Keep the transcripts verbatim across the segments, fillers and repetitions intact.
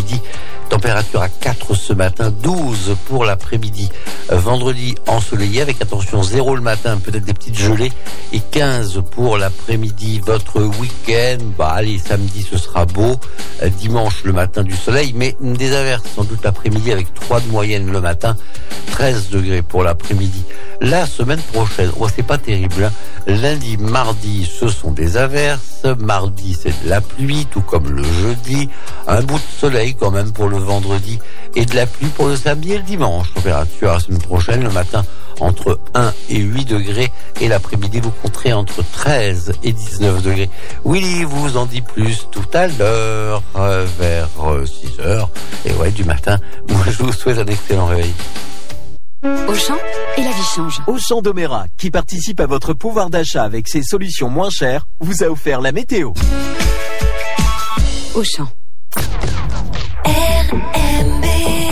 l'après-midi. Température à quatre ce matin, douze pour l'après-midi. Vendredi ensoleillé avec attention zéro le matin, peut-être des petites gelées, et quinze pour l'après-midi. Votre week-end, bah allez, samedi ce sera beau, dimanche le matin du soleil, mais des averses sans doute l'après-midi avec trois de moyenne le matin, treize degrés pour l'après-midi. La semaine prochaine, oh, c'est pas terrible, hein. Lundi, mardi, ce sont des averses, mardi c'est de la pluie, tout comme le jeudi, un bout de soleil quand même pour le vendredi, et de la pluie pour le samedi et le dimanche. Température la semaine prochaine, le matin entre un et huit degrés, et l'après-midi vous compterez entre treize et dix-neuf degrés. Willy vous en dit plus tout à l'heure, euh, vers euh, six heures, et ouais, du matin. Moi je vous souhaite un excellent réveil. Auchan, et la vie change. Auchan Domérac, qui participe à votre pouvoir d'achat avec ses solutions moins chères, vous a offert la météo. Auchan. R M B.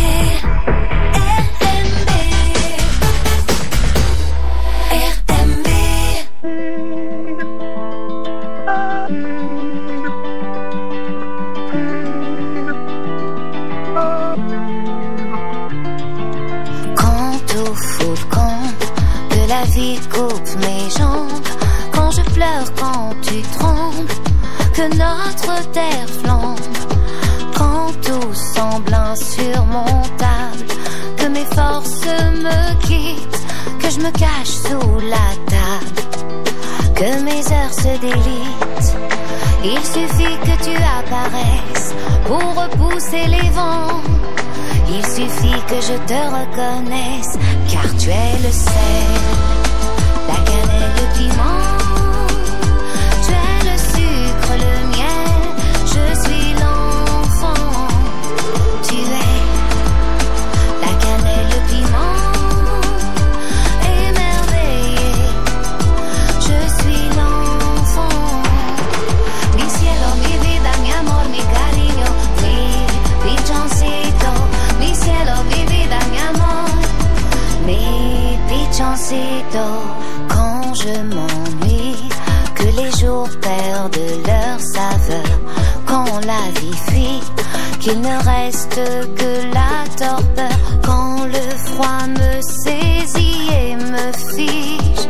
La vie coupe mes jambes, quand je pleure, quand tu trembles, que notre terre flambe, quand tout semble insurmontable, que mes forces me quittent, que je me cache sous la table, que mes heures se délitent. Il suffit que tu apparaisses pour repousser les vents. Il suffit que je te reconnaisse, car tu es le sel, la cannelle, le piment. Tu es le sucre, le miel, je suis l'enfant. Tu es la cannelle, le piment, émerveillé. Je suis l'enfant. Mi cielo, mi vida, mi amor, mi cariño, mi pichoncito. Mi cielo, mi vida, mi amor, mi pichoncito. Quand je m'ennuie, que les jours perdent leur saveur, quand la vie fuit, qu'il ne reste que la torpeur, quand le froid me saisit et me fige,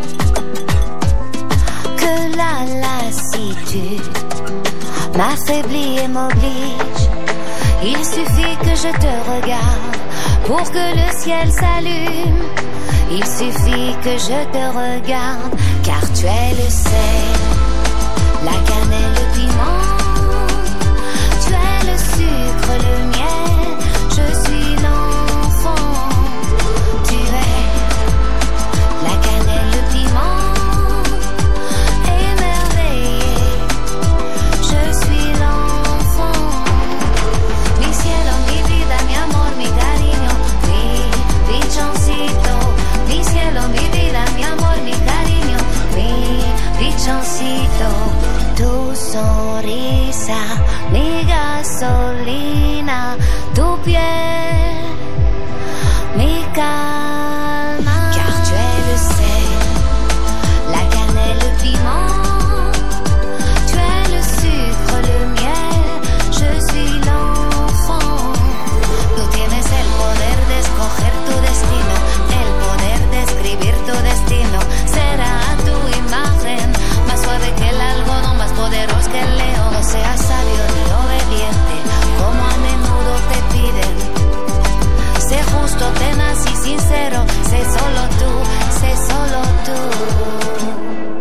que la lassitude m'affaiblit et m'oblige. Il suffit que je te regarde pour que le ciel s'allume. Il suffit que je te regarde, car tu es le sel, la cannelle, le piment. Tu es le sucre, le miel, je suis l'enfant. Tu es la cannelle, le piment, émerveillé. Je suis l'enfant. Mi cielo, mi vida, mi amor, mi cariño, mi pichoncito. Mi cielo, mi vida, mi amor, mi cariño, mi pichoncito. Tu sonrisa, mi gasolina, tu piel, mi calma. Car tu es le sel, la cannelle, le piment. Tu es le sucre, le miel, je suis l'enfant. Tú tienes el poder de escoger tu destino, el poder de escribir tu destino. Será tu imagen, más suave que el algodón, más poderoso que el león. No seas sabio ni obediente, como a menudo te piden. Sé justo, tenaz y sincero, sé solo tú, sé solo tú.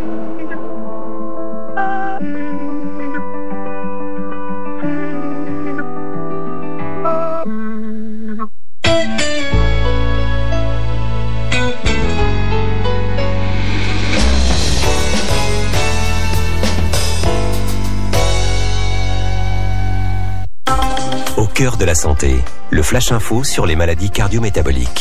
Au cœur de la santé, le Flash Info sur les maladies cardio-métaboliques.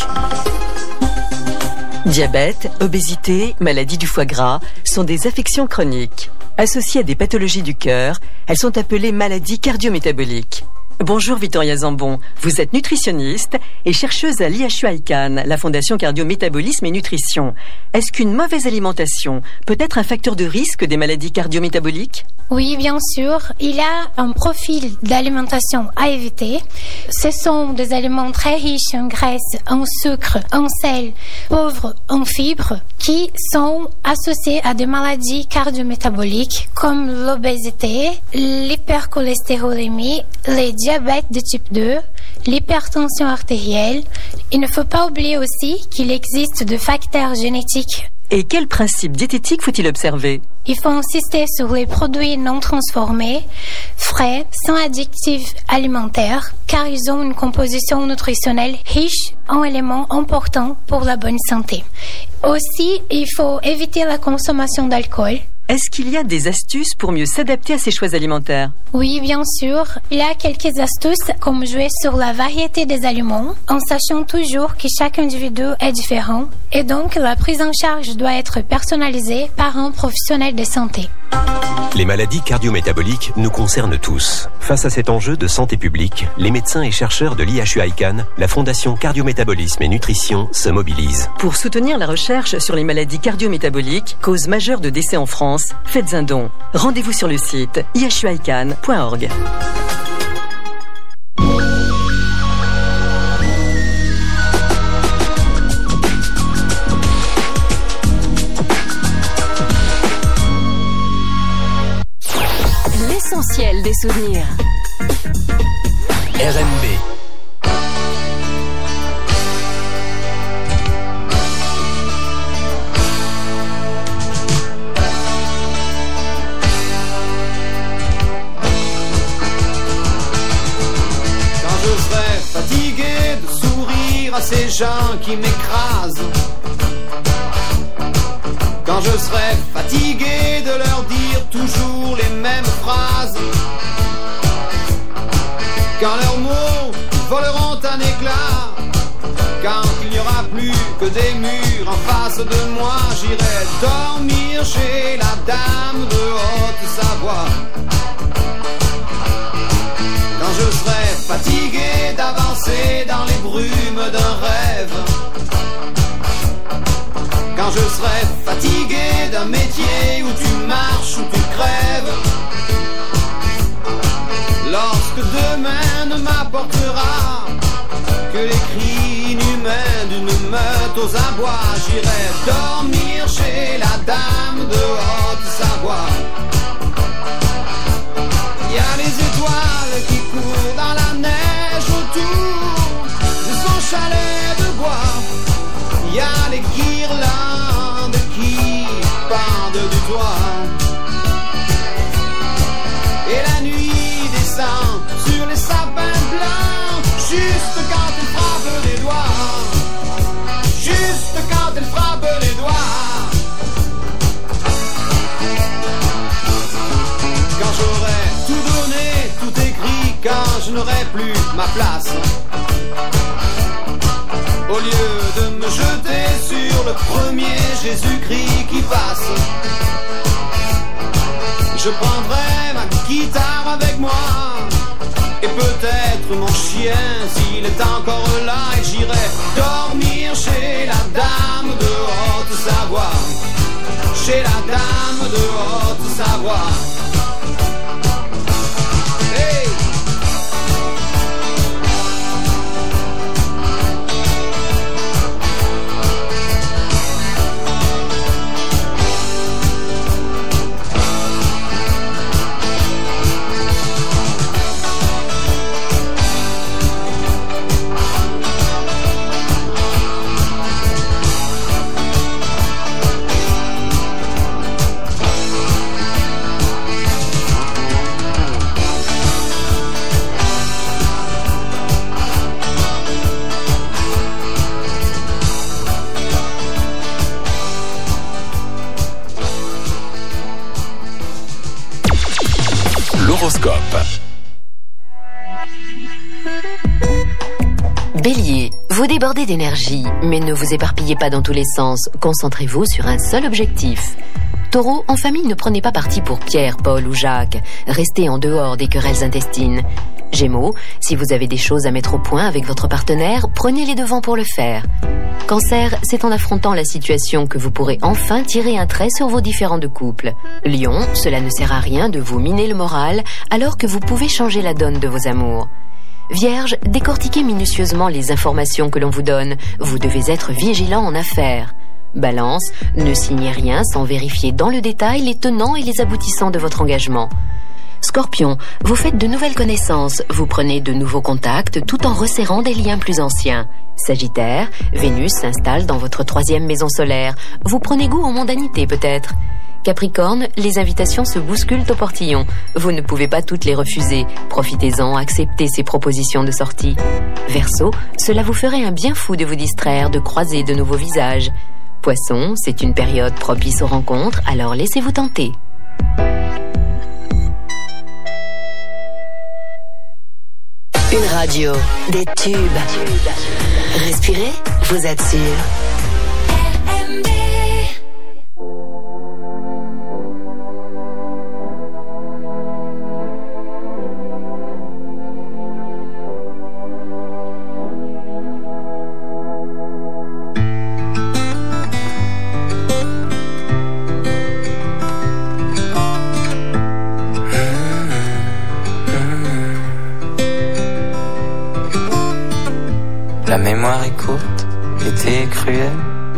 Diabète, obésité, maladie du foie gras sont des affections chroniques. Associées à des pathologies du cœur, elles sont appelées maladies cardio-métaboliques. Bonjour Victoria Zambon, vous êtes nutritionniste et chercheuse à l'I H U I C A N, la Fondation Cardio-Métabolisme et Nutrition. Est-ce qu'une mauvaise alimentation peut être un facteur de risque des maladies cardio-métaboliques ? Oui, bien sûr. Il y a un profil d'alimentation à éviter. Ce sont des aliments très riches en graisse, en sucre, en sel, pauvres en fibres, qui sont associés à des maladies cardio-métaboliques comme l'obésité, l'hypercholestérolémie, les diabètes de type deux, l'hypertension artérielle. Il ne faut pas oublier aussi qu'il existe des facteurs génétiques. Et quels principes diététiques faut-il observer ? Il faut insister sur les produits non transformés, frais, sans additifs alimentaires, car ils ont une composition nutritionnelle riche en éléments importants pour la bonne santé. Aussi, il faut éviter la consommation d'alcool. Est-ce qu'il y a des astuces pour mieux s'adapter à ces choix alimentaires ? Oui, bien sûr. Il y a quelques astuces comme jouer sur la variété des aliments, en sachant toujours que chaque individu est différent et donc la prise en charge doit être personnalisée par un professionnel de santé. Les maladies cardio-métaboliques nous concernent tous. Face à cet enjeu de santé publique, les médecins et chercheurs de l'I H U I C A N, la Fondation Cardio-Métabolisme et Nutrition se mobilisent. Pour soutenir la recherche sur les maladies cardio-métaboliques, cause majeure de décès en France, faites un don. Rendez-vous sur le site i h u i c a n point org. L'essentiel des souvenirs. R M B. Quand je serai fatigué de sourire à ces gens qui m'écrasent, quand je serai fatigué de leur dire toujours les mêmes phrases, quand leurs mots voleront un éclat, quand il n'y aura plus que des murs en face de moi, j'irai dormir chez la dame de Haute-Savoie. Quand je serai fatigué d'avancer dans les brumes d'un rêve, quand je serai fatigué d'un métier où tu marches, où tu crèves, lorsque demain ne m'apportera que les cris inhumains d'une meute aux abois, j'irai dormir chez la dame de Haute-Savoie. Il y a les étoiles qui courent dans la neige autour de son chalet de bois. Il y a les guirlandes qui pendent du toit. Et la nuit descend sur les sapins blancs, juste quand elle frappe les doigts, juste quand elle frappe les doigts. Quand j'aurai tout donné, tout écrit, quand je n'aurai plus ma place, au lieu de me jeter sur le premier Jésus-Christ qui passe, je prendrai ma guitare avec moi et peut-être mon chien s'il est encore là, et j'irai dormir chez la dame de Haute-Savoie, chez la dame de Haute-Savoie. Hey! L'horoscope. Bélier, vous débordez d'énergie, mais ne vous éparpillez pas dans tous les sens. Concentrez-vous sur un seul objectif. Taureau, en famille, ne prenez pas parti pour Pierre, Paul ou Jacques. Restez en dehors des querelles intestines. Gémeaux, si vous avez des choses à mettre au point avec votre partenaire, prenez les devants pour le faire. Cancer, c'est en affrontant la situation que vous pourrez enfin tirer un trait sur vos différends de couple. Lion, cela ne sert à rien de vous miner le moral alors que vous pouvez changer la donne de vos amours. Vierge, décortiquez minutieusement les informations que l'on vous donne. Vous devez être vigilant en affaires. Balance, ne signez rien sans vérifier dans le détail les tenants et les aboutissants de votre engagement. Scorpion, vous faites de nouvelles connaissances, vous prenez de nouveaux contacts tout en resserrant des liens plus anciens. Sagittaire, Vénus s'installe dans votre troisième maison solaire. Vous prenez goût aux mondanités peut-être. Capricorne, les invitations se bousculent au portillon. Vous ne pouvez pas toutes les refuser. Profitez-en, acceptez ces propositions de sortie. Verseau, cela vous ferait un bien fou de vous distraire, de croiser de nouveaux visages. Poisson, c'est une période propice aux rencontres, alors laissez-vous tenter. Une radio, des tubes. Respirez, vous êtes sûr. La mémoire est courte, l'été est cruel.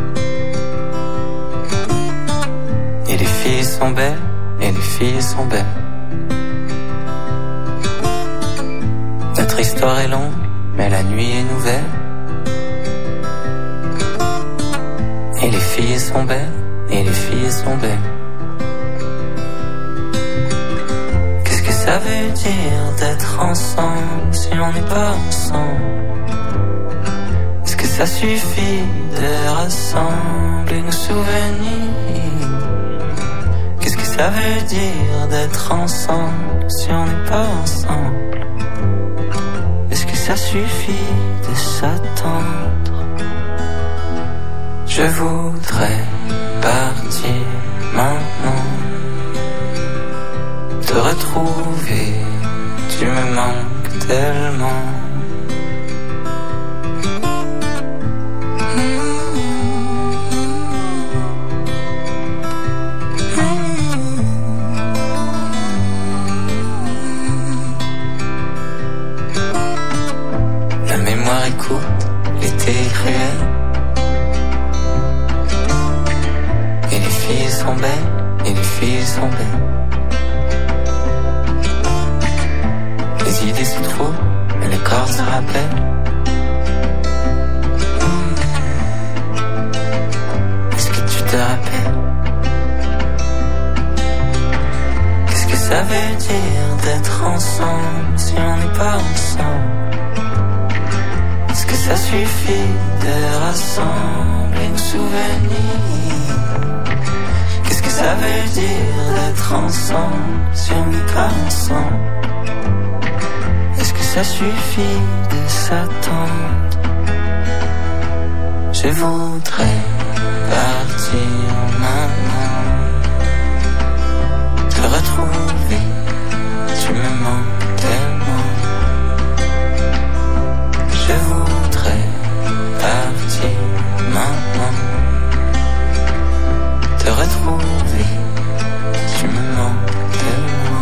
Et les filles sont belles, et les filles sont belles. Notre histoire est longue, mais la nuit est nouvelle. Et les filles sont belles, et les filles sont belles. Qu'est-ce que ça veut dire d'être ensemble si on n'est pas ensemble? Ça suffit de rassembler nos souvenirs. Qu'est-ce que ça veut dire d'être ensemble si on n'est pas ensemble? Est-ce que ça suffit de s'attendre? Je voudrais partir maintenant, te retrouver, tu me manques tellement. L'été est cruel. Et les filles sont belles, et les filles sont belles. Les idées se trouvent, mais le corps se rappelle. Est-ce que tu te rappelles? Qu'est-ce que ça veut dire d'être ensemble si on n'est pas ensemble? Est-ce que ça suffit de rassembler nos souvenirs? Qu'est-ce que ça veut dire d'être ensemble si on n'est pas ensemble? Est-ce que ça suffit de s'attendre? Je voudrais partir maintenant, te retrouver, tu me manques tellement. Je voudrais partir maintenant, te retrouver, tu me manques tellement.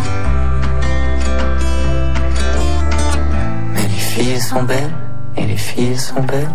Mais les filles sont belles, et les filles sont belles.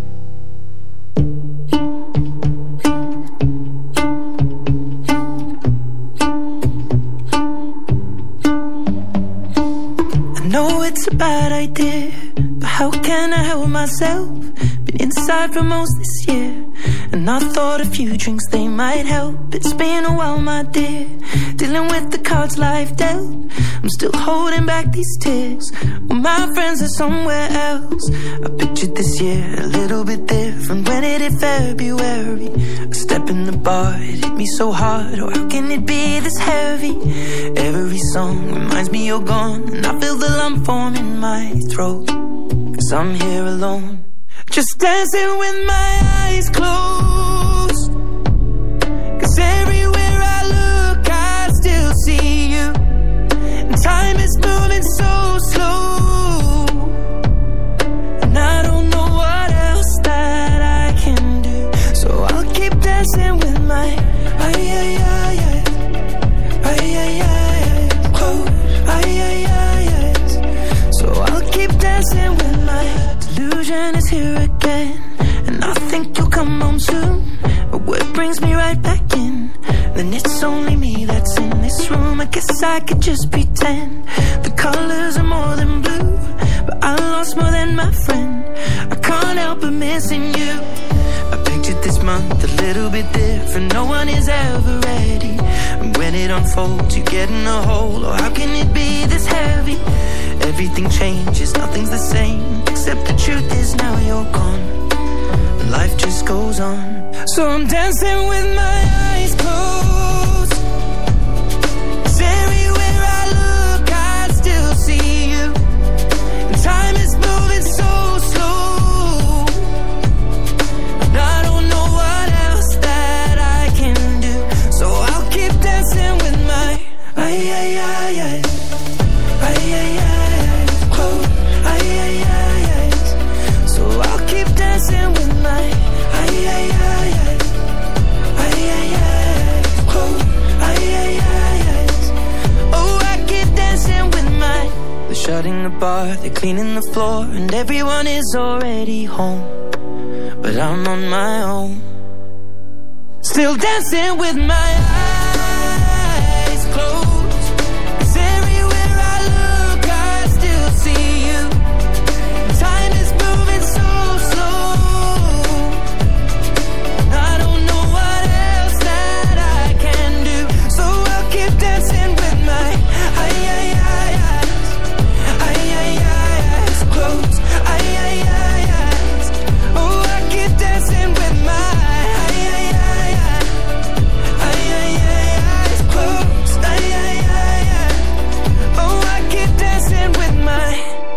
I know it's a bad idea, but how can I help myself? Been inside for most this year, and I thought a few drinks they might help. It's been a while, my dear, dealing with the cards life dealt. I'm still holding back these tears, well, my friends are somewhere else. I pictured this year a little bit different when it hit February. A step in the bar, it hit me so hard, oh how can it be this heavy? Every song reminds me you're gone, and I feel the lump form in my throat, 'cause I'm here alone, just dancing with my eyes closed. 'Cause everywhere I look I still see you, And time is moving so slow, and I don't know what else that I can do. So I'll keep dancing with my ay ay ay ay ay ay ay oh ay ay ay ay. So I'll keep dancing with my delusion is here again, and I think you'll come home soon. But what brings me right back in? Then it's only me that's in this room. I guess I could just pretend the colors are more than blue, but I lost more than my friend. I can't help but missing you. I pictured this month a little bit different. No one is ever ready, and when it unfolds, you get in a hole. Oh, how can it be this heavy? Everything changes, nothing's the same, except the truth is now you're gone, and life just goes on. So I'm dancing with my eyes closed, 'cause everywhere I look I still see you. And time is moving so slow, and I don't know what else that I can do. So I'll keep dancing with my ay ay ay ay ay ay ay oh ay ay ay ay. So I'll keep dancing with my ay ay ay ay ay ay ay oh ay ay ay ay. Oh, I keep dancing with my. They're shutting the bar, they're cleaning the floor, and everyone is already home, but I'm on my own, still dancing with my eyes closed. 'Cause everywhere I look I still see you. Time is moving so slow, and I don't know what else that I can do. So I'll keep dancing with my ay ay ay eyes, ay ay ay eyes closed, ay ay ay eyes. Oh, I keep dancing with my ay ay ay ay ay ay ay eyes closed, ay ay ay ay. Oh, I keep dancing with my.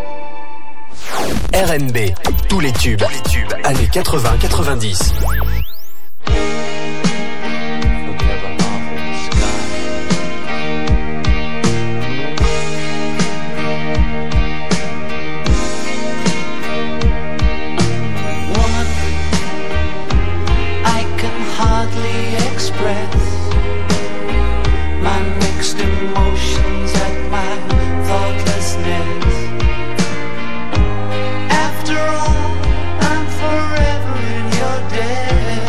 R N B, tous les tubes, tous les tubes, années quatre-vingts quatre-vingt-dix. Woman, I can hardly express my mixed emotions at my thoughtlessness. After all, I'm forever in your debt.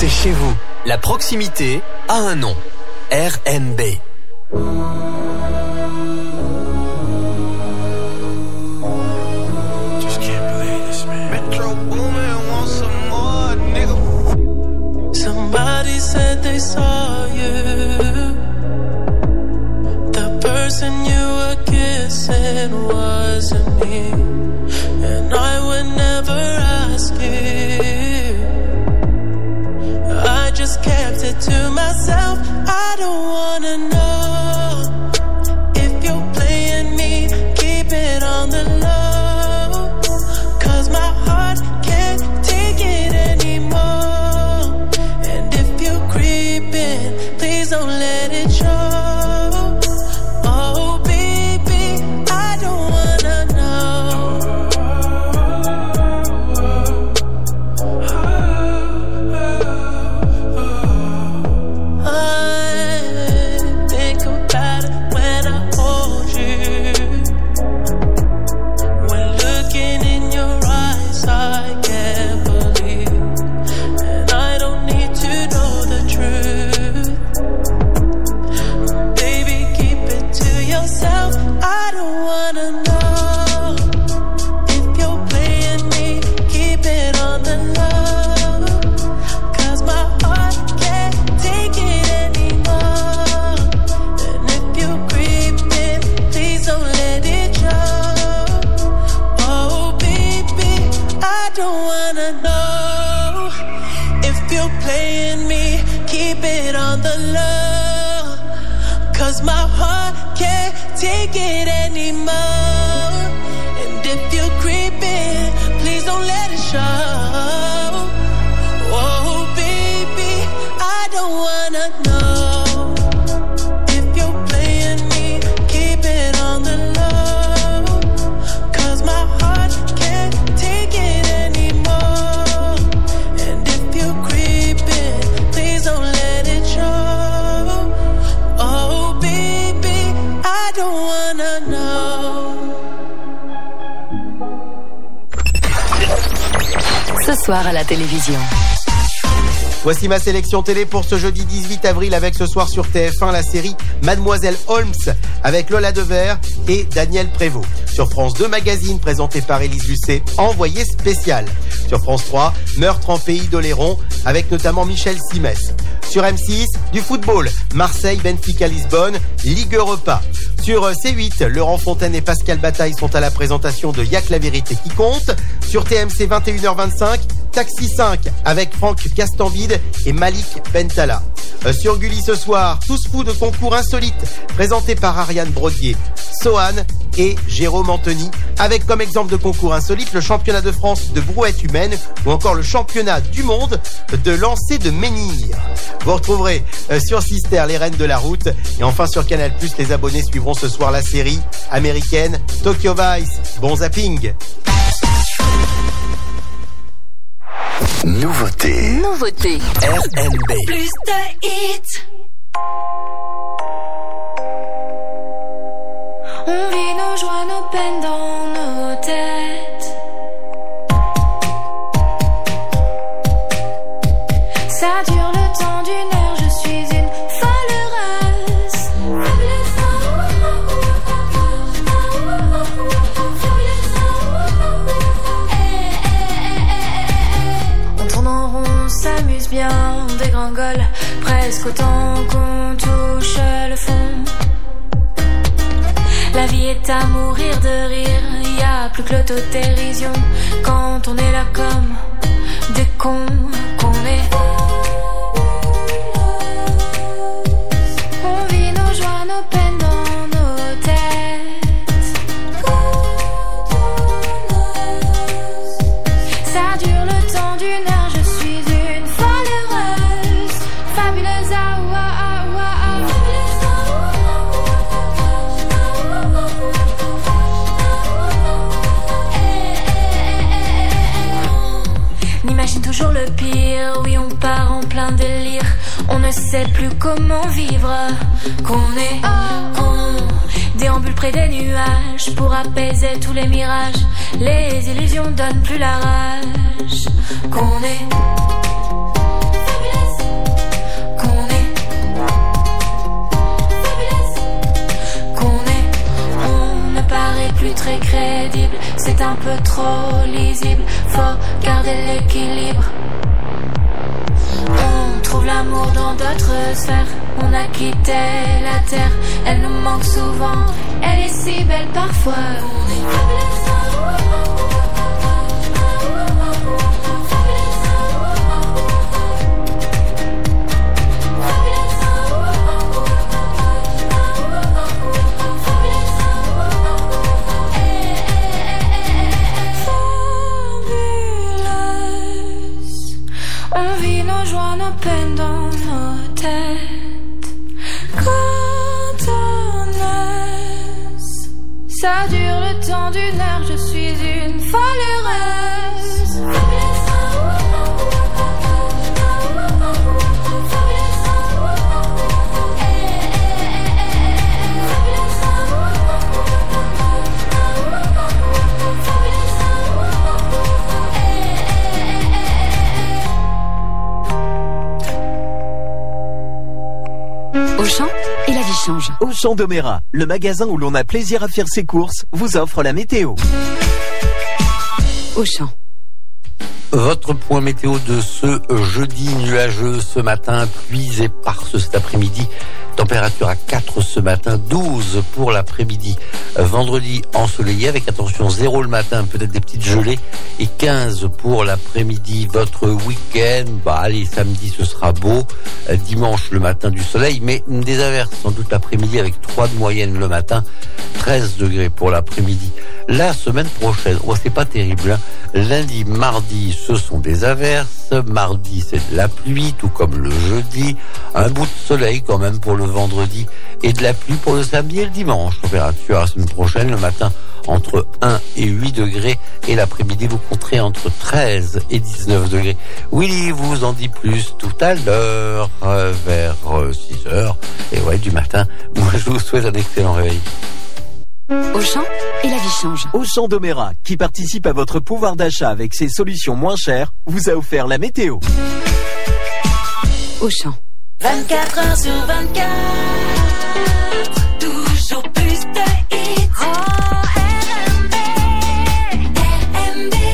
c'est chez vous. La proximité a un nom. R N B. Somebody said they saw you. The person you were kissing wasn't me, and I would never ask you. I just kept it to myself. I don't wanna know if you're playing me. Keep it on the low, 'cause my heart can't take it anymore. Please don't let it show. Oh, baby, I don't wanna know. I think about it when I hold you. When looking in your eyes, I can't believe. And I don't need to know the truth. I don't wanna know if you're playing me. Keep it on the low, 'cause my heart can't take it anymore. And if you're creeping, please don't let it show. Oh baby, I don't wanna know if you're playing me. Keep it on the low, 'cause my heart can't take it anymore. And if you're creeping, please don't let it show. Oh baby, I don't wanna know if you're playing me. Keep it on the low, 'cause my heart can't take it anymore. And if you're creeping, please don't let it show. Oh baby, I don't wanna know. Ce soir à la télévision. Voici ma sélection télé pour ce jeudi dix-huit avril avec ce soir sur T F un la série Mademoiselle Holmes avec Lola Devers et Daniel Prévost. Sur France deux Magazine présenté par Élise Lucet, envoyé spécial. Sur France trois, Meurtre en pays d'Oléron avec notamment Michel Simès. Sur M six, du football, Marseille, Benfica, Lisbonne, Ligue Europa. Sur C huit, Laurent Fontaine et Pascal Bataille sont à la présentation de Y'a que la vérité qui compte. Sur T M C vingt et une heures vingt-cinq, Taxi cinq avec Franck Castambide et Malik Bentala. Euh, sur Gulli ce soir, Tous fous de concours insolites présenté par Ariane Brodier, Sohan et Jérôme Anthony avec comme exemple de concours insolite le championnat de France de brouette humaine ou encore le championnat du monde de lancer de menhir. Vous retrouverez euh, sur Sister les reines de la route et enfin sur Canal+, les abonnés suivront ce soir la série américaine Tokyo Vice. Bon zapping. Nouveauté. Nouveauté. R N B. Plus de hits. On vit nos joies, nos peines dans nos têtes. Ça dure le temps d'une heure, je suis une folle heureuse. On tourne en rond, on s'amuse bien, on dégringole presque autant qu'on touche le fond. La vie est à mourir de rire, y a plus que l'autodérision quand on est là comme des cons qu'on est. On vit nos joies, nos peines dans nos têtes. Ça dure le temps d'une heure, je suis une folle heureuse, fabuleuse, ah, ah, ah, ah, ah. N'imagine toujours le pire, oui on part en plein délire. On ne sait plus comment vivre, qu'on est con. Déambule près des nuages pour apaiser tous les mirages. Les illusions donnent plus la rage, qu'on est fabuleux. plus très crédible. C'est un peu trop lisible, faut garder l'équilibre. On trouve l'amour dans d'autres sphères. On a quitté la terre, elle nous manque souvent. Elle est si belle parfois. On est on vit nos joies, nos peines dans nos têtes. Cotonneuse, ça dure le temps d'une heure, je suis une folle heureuse. Auchan et la vie change. Auchan Doméra, le magasin où l'on a plaisir à faire ses courses, vous offre la météo. Auchan. Votre point météo de ce jeudi nuageux ce matin, pluie et éparse cet après-midi. Température à quatre ce matin, douze pour l'après-midi. Vendredi ensoleillé avec attention zéro le matin, peut-être des petites gelées, et quinze pour l'après-midi. Votre week-end, bah allez, samedi ce sera beau. Dimanche le matin du soleil, mais des averses sans doute l'après-midi avec trois de moyenne le matin, treize degrés pour l'après-midi. La semaine prochaine, oh, c'est pas terrible, hein. Lundi, mardi, ce sont des averses. Mardi, c'est de la pluie, tout comme le jeudi. Un bout de soleil quand même pour le vendredi et de la pluie pour le samedi et le dimanche. Température la semaine prochaine, le matin entre un et huit degrés et l'après-midi vous compterez entre treize et dix-neuf degrés. Willy vous en dit plus tout à l'heure euh, vers euh, six heures et ouais du matin. Moi je vous souhaite un excellent réveil. Auchan et la vie change. Auchan Doméra, qui participe à votre pouvoir d'achat avec ses solutions moins chères, vous a offert la météo. Auchan. vingt-quatre heures sur vingt-quatre, toujours plus de hits. Oh, R M B, R M B.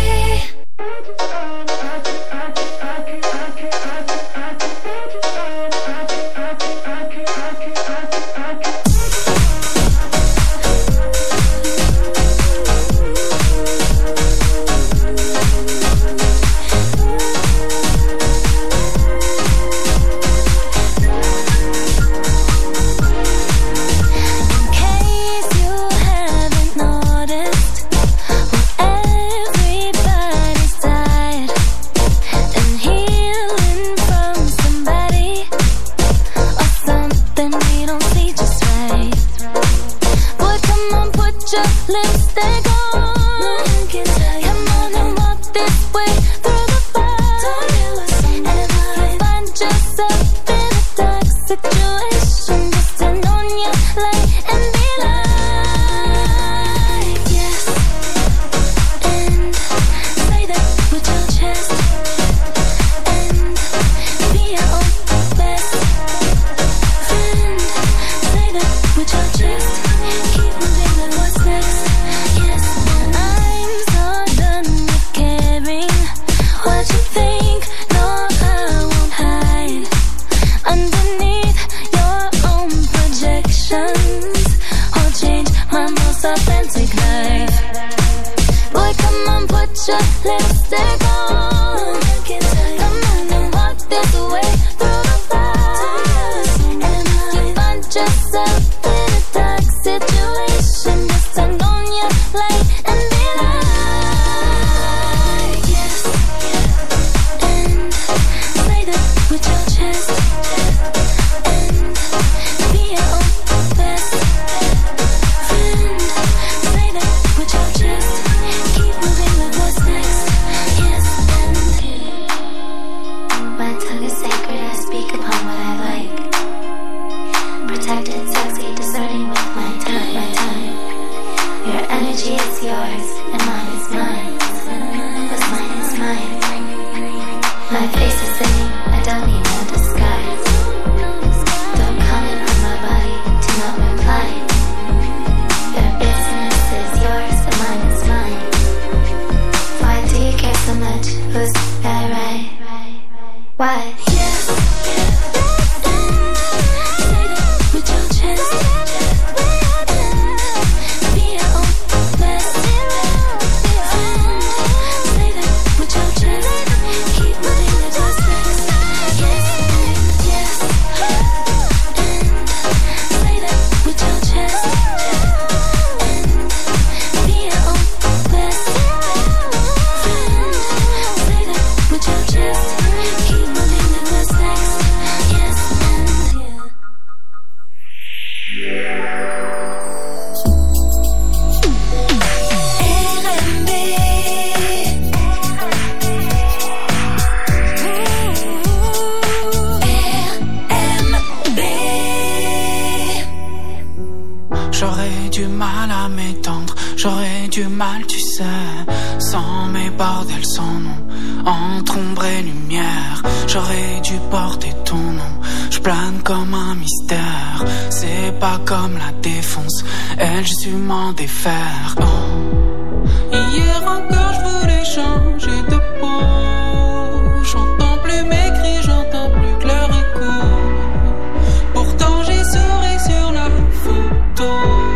Yes. Why? Yes. Say that with your chest. Be your own best friend. Say that with your chest. Keep moving the glass next. Yes, yes. And say that with your chest. Be your own best friend. Say that with your chest. Keep moving the glass next. Yes, and yeah. J'aurais du mal à m'étendre, j'aurais du mal, tu sais, sans mes bordels, sans nom, entre ombre et lumière. J'aurais dû porter ton nom, je plane comme un mystère. C'est pas comme la défonce, elle, j'ai su m'en défaire. Oh. Hier encore, je voulais changer de peau. J'entends plus mes cris, j'entends plus que leur écho. Pourtant, j'ai souri sur la photo.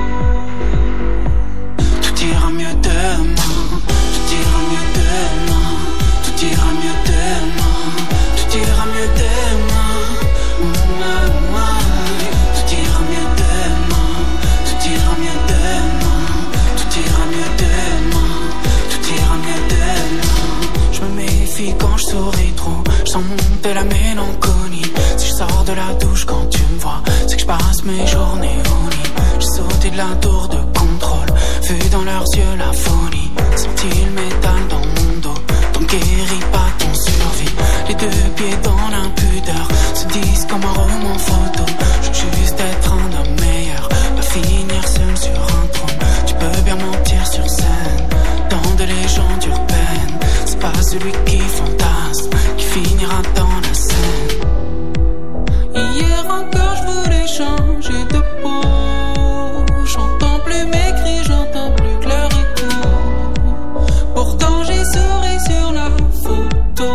Tout ira mieux demain, tout ira mieux demain, tout ira mieux demain, tout ira mieux demain. Ouah, ouah. Tout ira mieux demain, tout ira mieux demain, tout ira mieux demain, tout ira mieux demain. Je me méfie quand je souris trop, je sens monter la mélancolie. Si je sors de la douche quand tu me vois, c'est que je passe mes journées au lit. J'ai sauté de la tour de contrôle, vu dans leurs yeux la folie. Senti le métal dans mon dos, donc guéris pas ton survie. Les deux pieds dans l'impudeur, se disent comme un roman photo. Je veux juste être un homme meilleur, pas finir seul sur un trône. Tu peux bien mentir sur scène, dans de légendes urbaines. C'est pas celui qui fantasme, qui finira dans la scène. Hier encore je voulais changer de peau. J'entends plus mes cris, j'entends plus que leur écho. Pourtant j'ai souri sur la photo.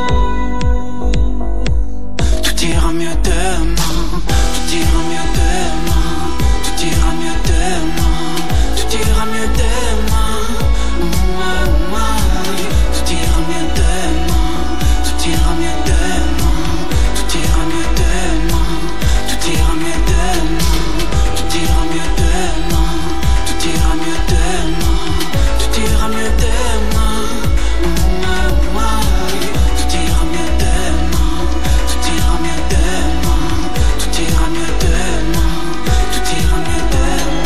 Tout ira mieux demain, tout ira mieux demain, tout ira mieux demain, tout ira mieux demain. Ouah, ouah. Tout ira mieux demain, tout ira mieux demain, tout ira mieux demain, tout ira mieux demain, tout ira mieux demain, tout ira mieux demain, tout ira mieux demain. Ouah, ouah. Tout ira mieux demain, tout ira mieux demain, tout ira mieux demain, tout ira mieux demain.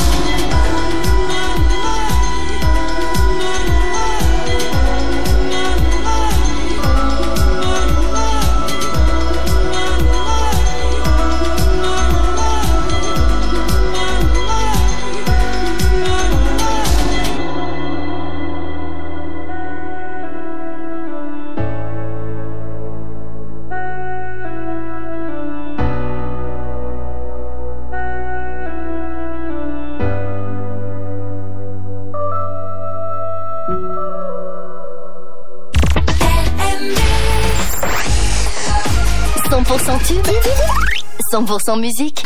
cent pour cent tube, cent pour cent musique.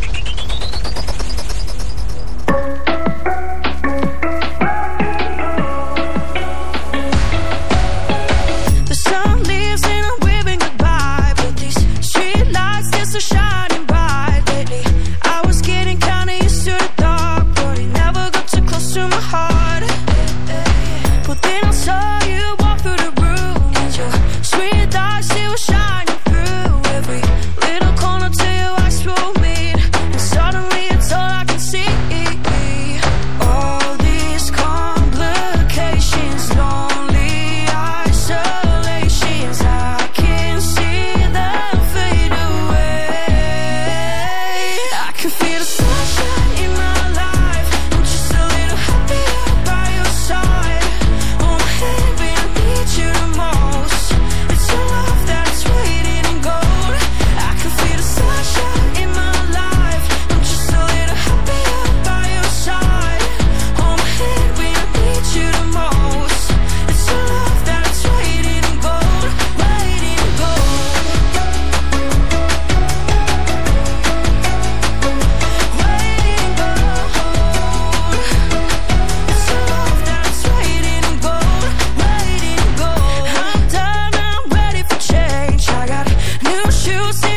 The sun leaves and I'm waving goodbye, but these street lights, they're so shining bright lately. I was getting kinda used to the dark, but it never got too close to my heart. But then I saw you walk through the room, and your sweet eyes, they were shining through every little corner till your eyes roll me.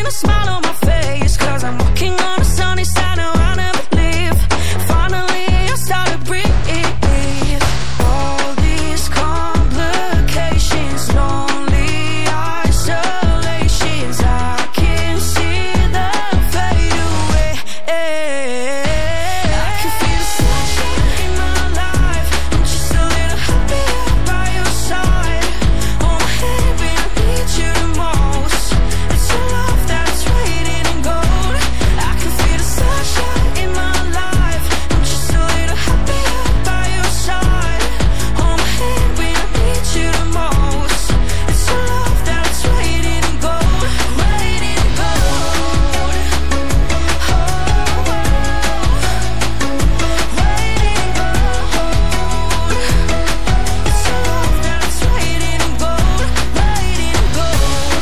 putting a smile on my face, 'cause I'm walking on the sunny side, now I'll never leave. Finally I started breathing. All these complications, lonely isolations, I can see the fade away. I can feel the sunshine in my life. I'm just a little happier by your side. On my head when I need you the most. It's your love that's waiting in gold. I can feel the sunshine in my life. I'm just a little happier by your side. On my head when I need you the most. It's your love that's waiting in gold, waiting in gold. Oh, waiting in gold. It's your love that's waiting in gold, waiting in gold.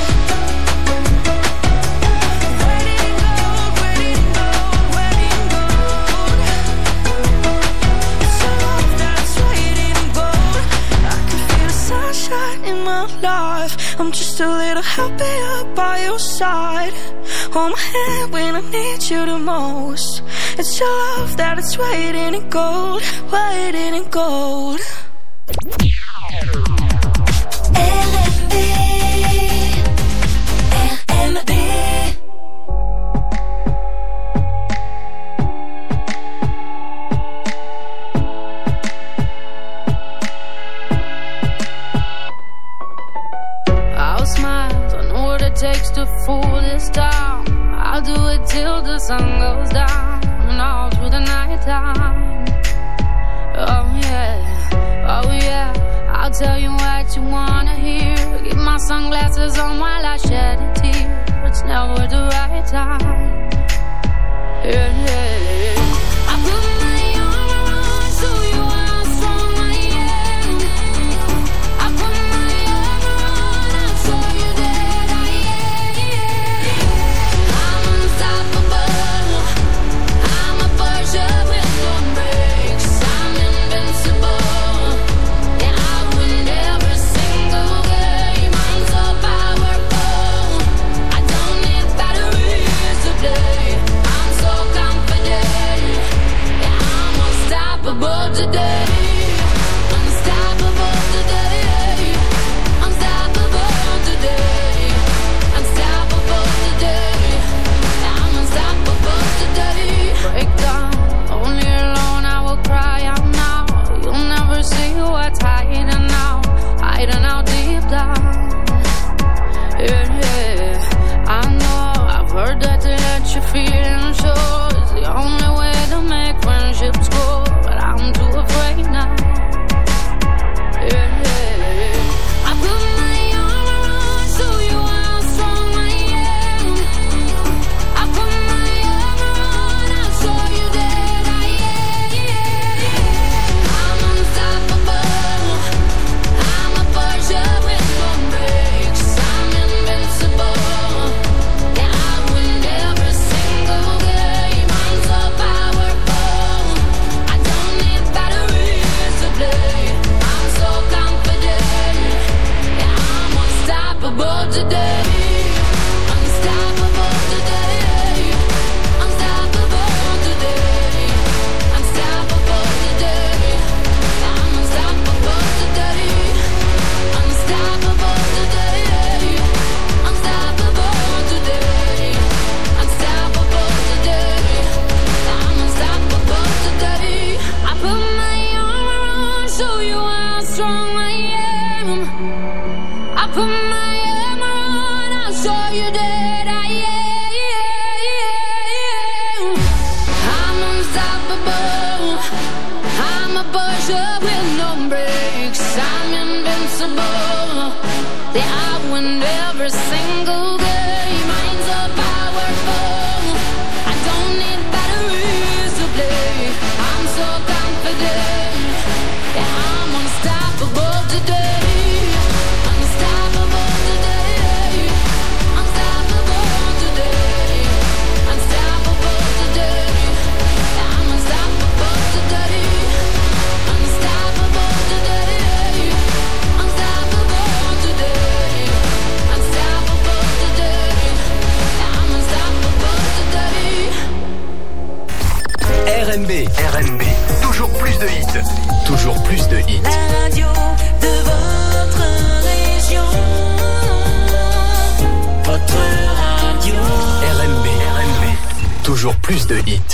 Waiting in gold, waiting in gold, waiting in gold. It's your love that's waiting in gold. I can feel the sunshine in my life. I'm just a little happier by your side. On my head when I need you the most. It's your love that it's waiting in gold, waiting in gold. R M B. I'll smile, I know what it takes to fool this town. I'll do it till the sun goes down and all through the night time. Oh yeah, oh yeah, I'll tell you what you wanna hear. Keep my sunglasses on while I shed a tear. It's never the right time. Yeah, yeah. I put my arm around so you are strong, I am. I put my arm around, I'll show you that I am. I'm unstoppable. I'm a Porsche with no brakes. I'm invincible. Yeah, I win every single game. I'm so powerful. I don't need batteries to play. I'm so confident. Yeah, I'm unstoppable today. Unstoppable today. Unstoppable today. Unstoppable today. I'm unstoppable today. Break down, only alone I will cry out now. You'll never see what's hiding out, hiding out deep down. Yeah, yeah. I know, I've heard that to let your feelings show is the only way to make friendships grow, but I'm too afraid now. Yeah, yeah. I put my arm around so you are strong, I am. I put my arm around, I'll show you that I am. I'm unstoppable. I'm a Porsche with no brakes. I'm invincible. Yeah, I win every single game. I'm so powerful. I don't need batteries to play. I'm so confident. Yeah, I'm unstoppable today. Unstoppable today. Unstoppable today. Unstoppable today. I'm unstoppable today. Unstoppable today. Unstoppable today. Unstoppable today. I'm unstoppable today. I put my arm around, show you how strong I am. I put my arm around, I'll show you that I am. I'm unstoppable. I'm a Porsche with no brakes. I'm invincible. Yeah, I win every single game. I'm so powerful. I don't need batteries to play. I'm so confident. Yeah, I'm unstoppable today. Unstoppable today. Unstoppable today. Unstoppable today. Yeah, I'm unstoppable today. Unstoppable today. Unstoppable today. Unstoppable toujours plus de hits. La radio de votre région. Votre radio. R N B, R N B, toujours plus de hits.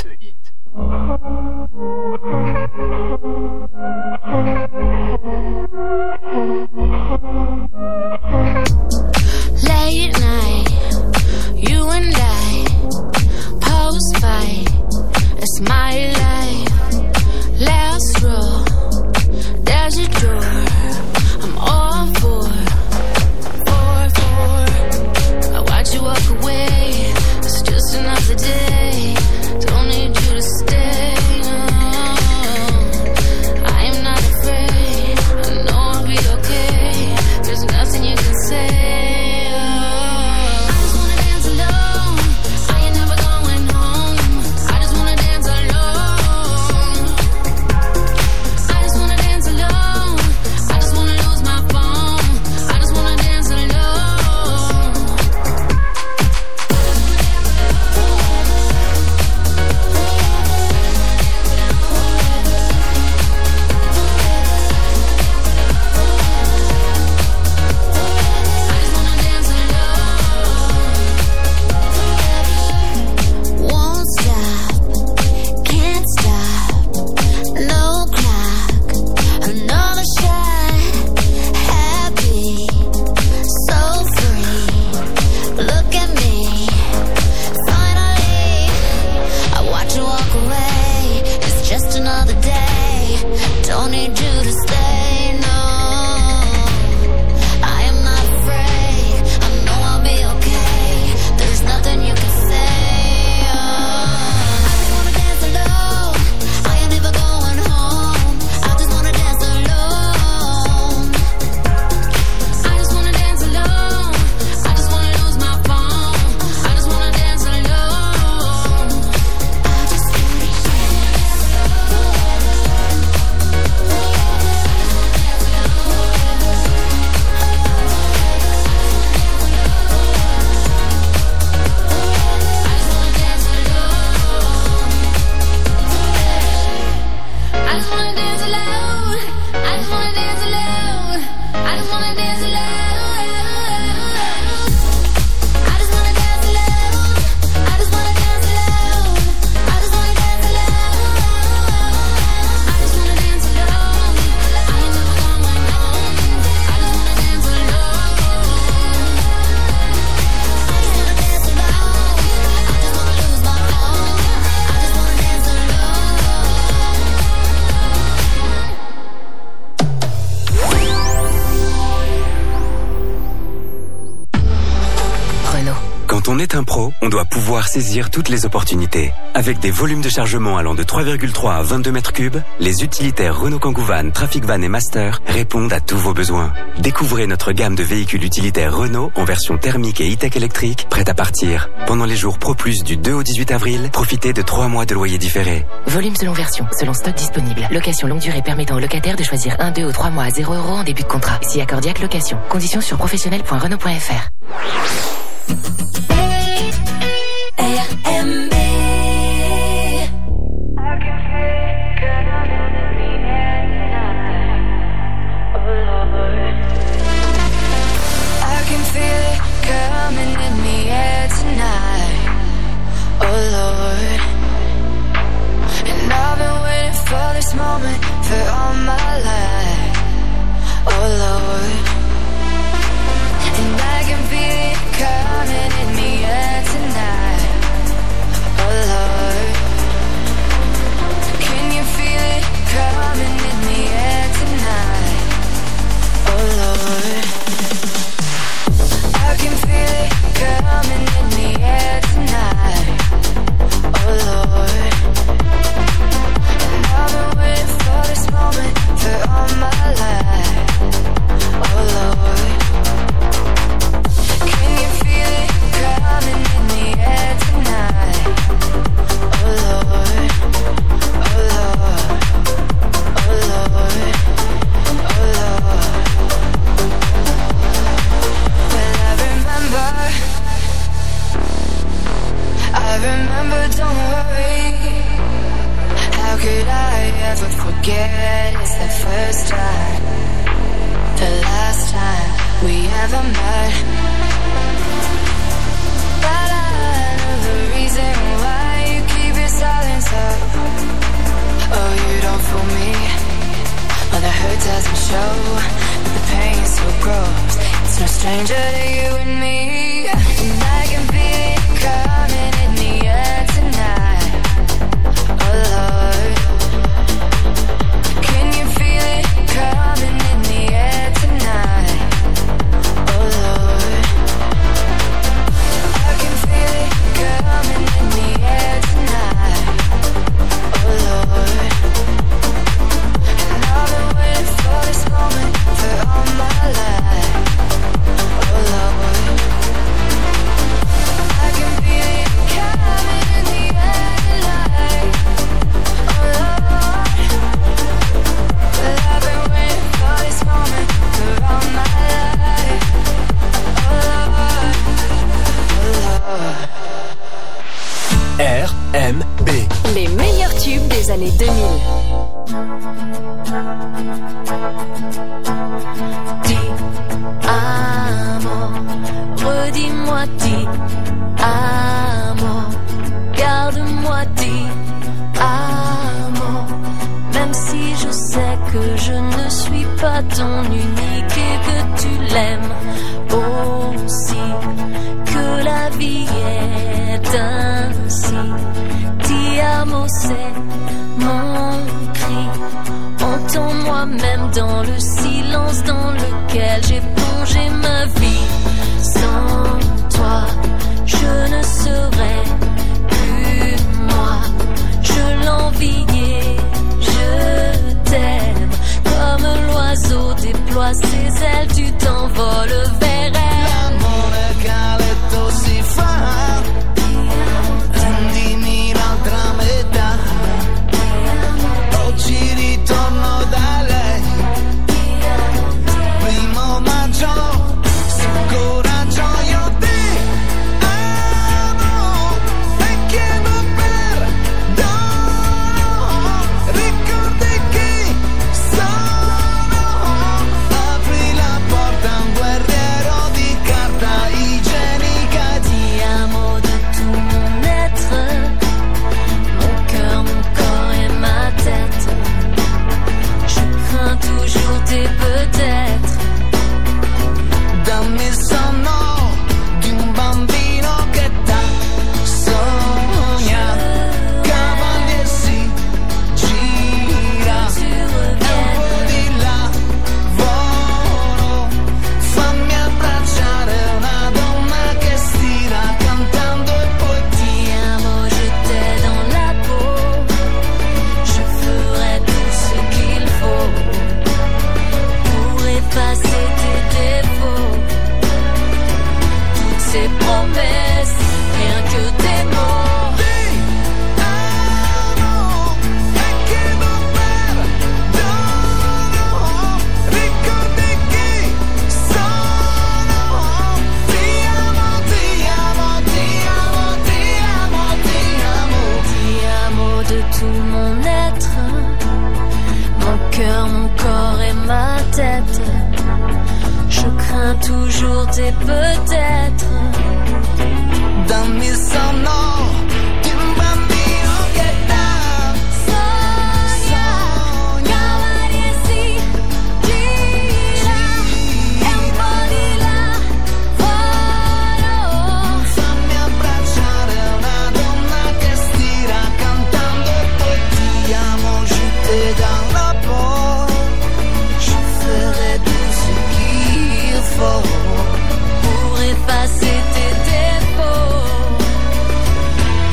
Late night, you and I, post fight, it's my life. Last row, there's a door, I'm all for, for, for. I watch you walk away, it's just another day. Don't need you to stay. No. I am not afraid, I know I'll be okay. There's nothing you can say. Quand on est un pro, on doit pouvoir saisir toutes les opportunités. Avec des volumes de chargement allant de trois virgule trois à vingt-deux mètres cubes, les utilitaires Renault Kangoo Van, Trafic Van et Master répondent à tous vos besoins. Découvrez notre gamme de véhicules utilitaires Renault en version thermique et e-tech électrique, prête à partir. Pendant les jours Pro Plus du deux au dix-huit avril, profitez de trois mois de loyer différé. Volume selon version, selon stock disponible. Location longue durée permettant aux locataires de choisir un, deux ou trois mois à zéro euros en début de contrat. Si accordiaque location. Conditions sur professionnel point renault point f r. R M B. I can feel it coming in the air tonight. Oh Lord. And I've been waiting for this moment for all my life. Oh Lord. And I can feel it coming in the air tonight. Oh Lord. Can you feel it coming in the air tonight? Oh Lord. I can feel it coming in the air tonight. Oh Lord. And I've been waiting for this moment for all my life. Oh Lord. Can you feel it coming in the air tonight? Oh Lord. Oh Lord. Oh Lord. Oh Lord. Well, I remember, I remember, don't worry. How could I ever forget? It's the start. The last time we ever met. But I know the reason why you keep your silence up. Oh, you don't fool me. Well, the hurt doesn't show, but the pain still grows. It's no stranger to you and me. And I can feel it coming in the air tonight. Oh, Lord. Can you feel it coming in the air tonight? Oh, Lord. I can feel it coming in the air tonight. Oh, Lord. And I've been waiting for this moment for all my life. Oh, Lord. I can feel it coming in the air tonight. Oh, Lord. Well, I've been waiting for this moment for all my life. Oh, Lord. Oh, Lord. R M B. Les meilleurs tubes des années deux mille. Dis, amour, redis-moi, dis, amour, garde-moi, dis, amour, même si je sais que je ne suis pas ton unique et que tu l'aimes aussi, que la vie est ainsi. Ti amo, c'est mon cri. Entends-moi même dans le silence dans lequel j'ai plongé ma vie. Sans toi, je ne serais plus moi. Je l'enviais, je t'aime. Comme l'oiseau déploie ses ailes, tu t'envoles vers elle. L'amore che a letto si fa. Rendimi l'altra metà. Oggi ritorno da lei. Primo maggio, se coraggio io ti amo e chiedo perdono. Ricordi chi sono. Apri la porta a un guerriero di carta igienica. Ti amo de tout mon être, mon cœur, mon corps et ma tête. Je crains toujours tes peut-être. Dammi il sonno di un bambino che t'ha sogna. Cavalli e si gira. E un po' di lavoro. Fammi abbracciare una donna che stira cantando e poi Ti amo, je t'ai dans la peau. Je ferai tout ce qu'il faut pour effacer tes défauts. Toutes ces promesses, rien que des mots. ti amo e chiedo perdono. Ricordi chi sono. Ti amo, ti amo, ti amo, ti amo, ti amo. Ti amo de tout mon être, mon cœur, mon corps et ma tête. Je crains toujours tes peut-être. Dammi il sonno di un bambino che t'ha Sogna, cavalli e si gira, e un po' di lavoro. Fammi abbracciare una donna che stira cantando e poi ti amo, je t'ai dans la peau. Je ferai tout ce qu'il faut Pour effacer tes défauts.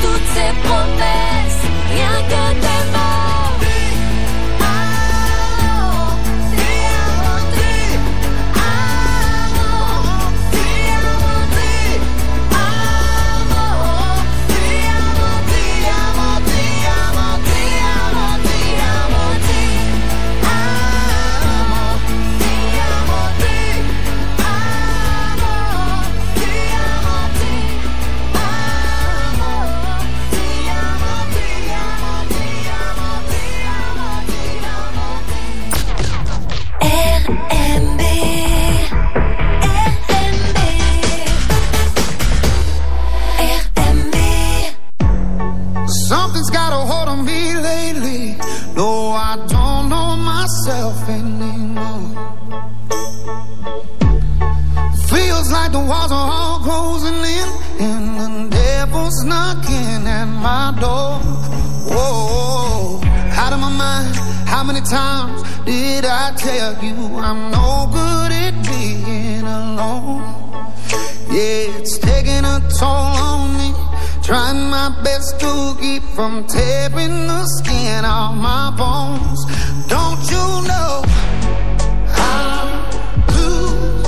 Feels like the walls are all closing in, and the devil's knocking at my door. Whoa, out of my mind. How many times did I tell you I'm no good at being alone? Yeah, it's taking a toll on me, trying my best to keep from tearing the skin off my bones. Don't you know I lose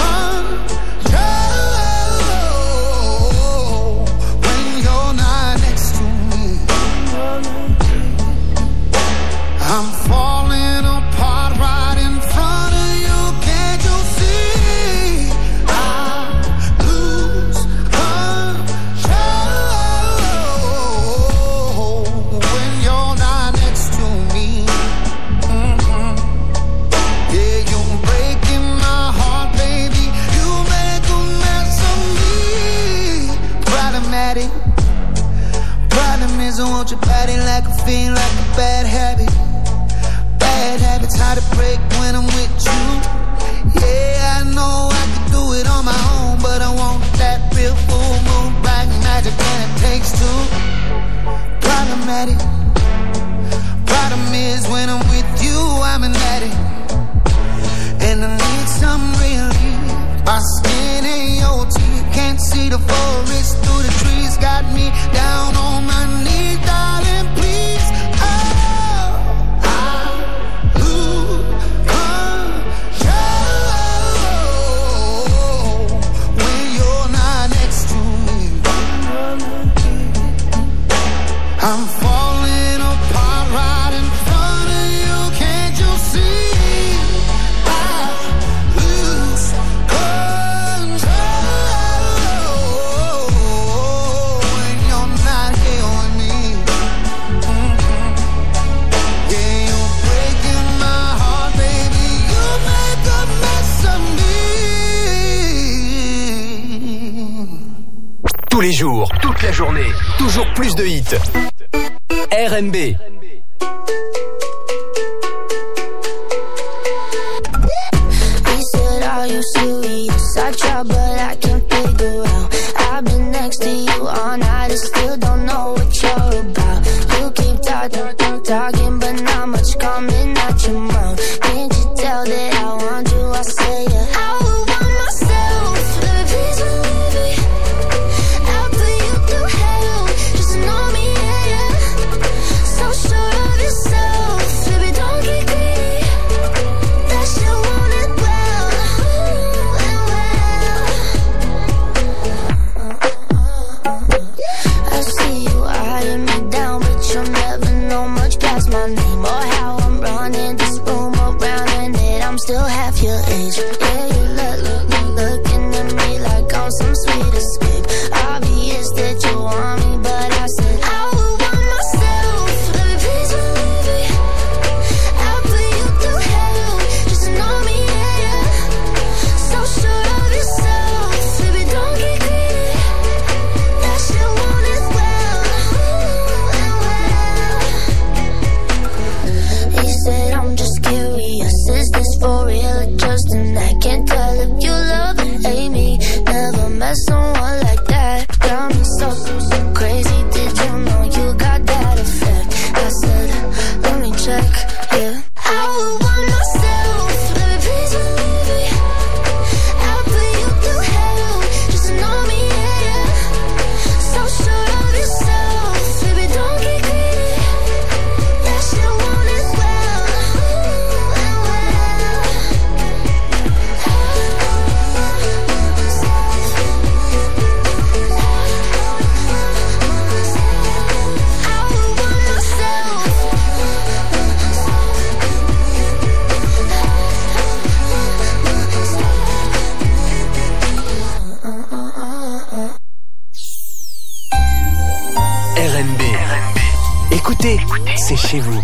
control when you're not next to me? I'm falling apart right in front of you. Can't you see? I lose control when you're not next to me. Mm-hmm. Yeah, you're breaking my heart, baby. You make a mess of me. Problematic. Problem is I want your body like a fiend, like a bad habit. Bad habits hard to break when I'm with you. Yeah, I know I can do it on my own, but I want that real full moon black magic, and it takes two. Problematic. Problem is when I'm with you, I'm an addict, and I need some relief. My skin ain't your teeth, can't see the forest through the trees. Got me down on my knees, darling, please. I'm falling apart right in front of you. Can't you see? I lose control when you're not here with me. Mm-hmm. Yeah, you're breaking my heart, baby. You make a mess of me. Tous les jours, toute la journée, toujours plus de hits. R and B. He said, are you serious? I try, but I can't figure out. I've been next to you all night and still don't know what you're about. You keep talking, talking, but not much coming out your mouth. Can't you tell that I want you? I say yeah. I would want myself, baby, please believe me. I'll put you through hell, just to know me, yeah, yeah. So sure of yourself, baby, don't get greedy. That you want it well, well, well. I see you eyeing me down, but you'll never know much past my name or how I'm running this room around, and that I'm still half your age. Yeah, you look, look, look, looking at me like I'm some sweet escape. Obvious that you want me, but I said I would want myself, baby, please believe me. I'll put you through hell, just to know me, yeah, yeah. So sure of yourself, baby, don't get greedy. That you want it well, well, well. He said, I'm just curious, is this for real or just an act? Can't tell if you love or hate me. Never met someone like that. Got me so, so crazy. Did you know you got that effect? I said, let me check, yeah. I would want myself, baby, please believe me. I'll put you through hell, just to know me, yeah, yeah. So sure of yourself, baby, don't get greedy. That you want it well, well, well. R and B. Écoutez, c'est chez vous.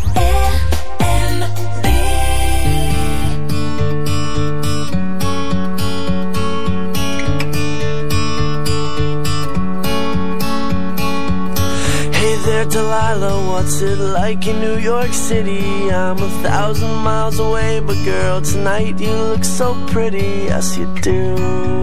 Hey there, Delilah, what's it like in New York City? I'm a thousand miles away, but girl, tonight you look so pretty. Yes, you do.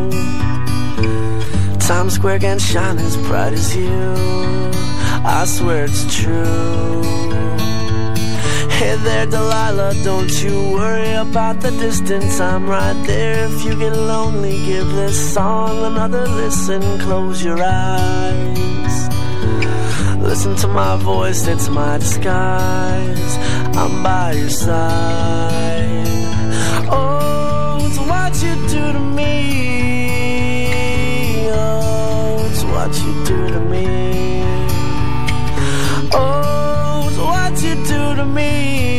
Times Square can shine as bright as you. I swear it's true. Hey there, Delilah, don't you worry about the distance. I'm right there if you get lonely. Give this song another listen. Close your eyes. Listen to my voice, it's my disguise. I'm by your side. Oh, it's what you do to me. Oh, it's what you do to me. Oh, it's what you do to me.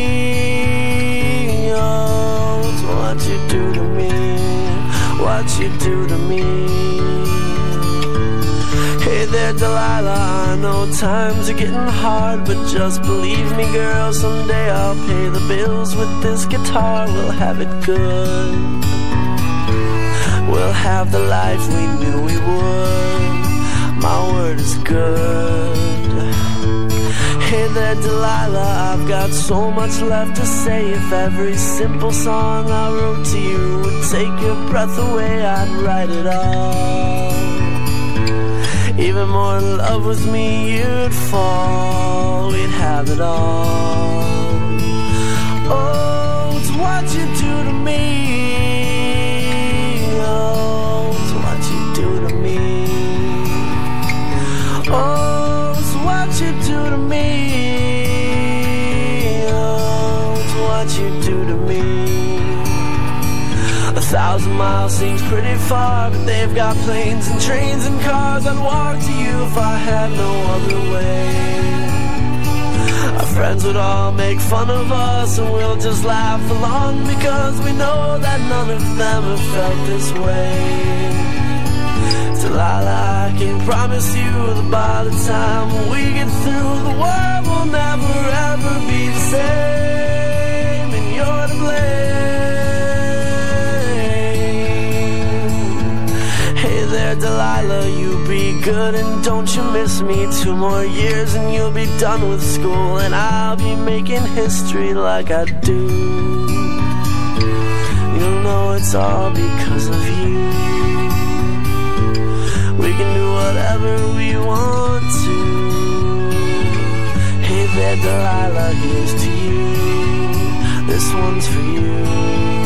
Oh, it's what you do to me. What you do to me. Hey there, Delilah, I know times are getting hard, but just believe me, girl, someday I'll pay the bills with this guitar. We'll have it good. We'll have the life we knew we would. My word is good. Hey there, Delilah, I've got so much left to say. If every simple song I wrote to you would take your breath away, I'd write it all. Even more in love with me, you'd fall. We'd have it all. Oh, it's what you do to me. Oh, it's what you do to me. Oh, it's what you do to me. Oh, it's what you do to me. A thousand miles seems pretty far, but they've got planes and trains and cars. I'd walk to you if I had no other way. Our friends would all make fun of us, and we'll just laugh along, because we know that none of them have felt this way. Delilah, I can promise you that by the time we get through, the world will never ever be the same, and you're to blame. Hey there, Delilah, you be good and don't you miss me. Two more years and you'll be done with school, and I'll be making history like I do. You'll know it's all because of you. We can do whatever we want to. Hey there, Delilah, here's to you. This one's for you.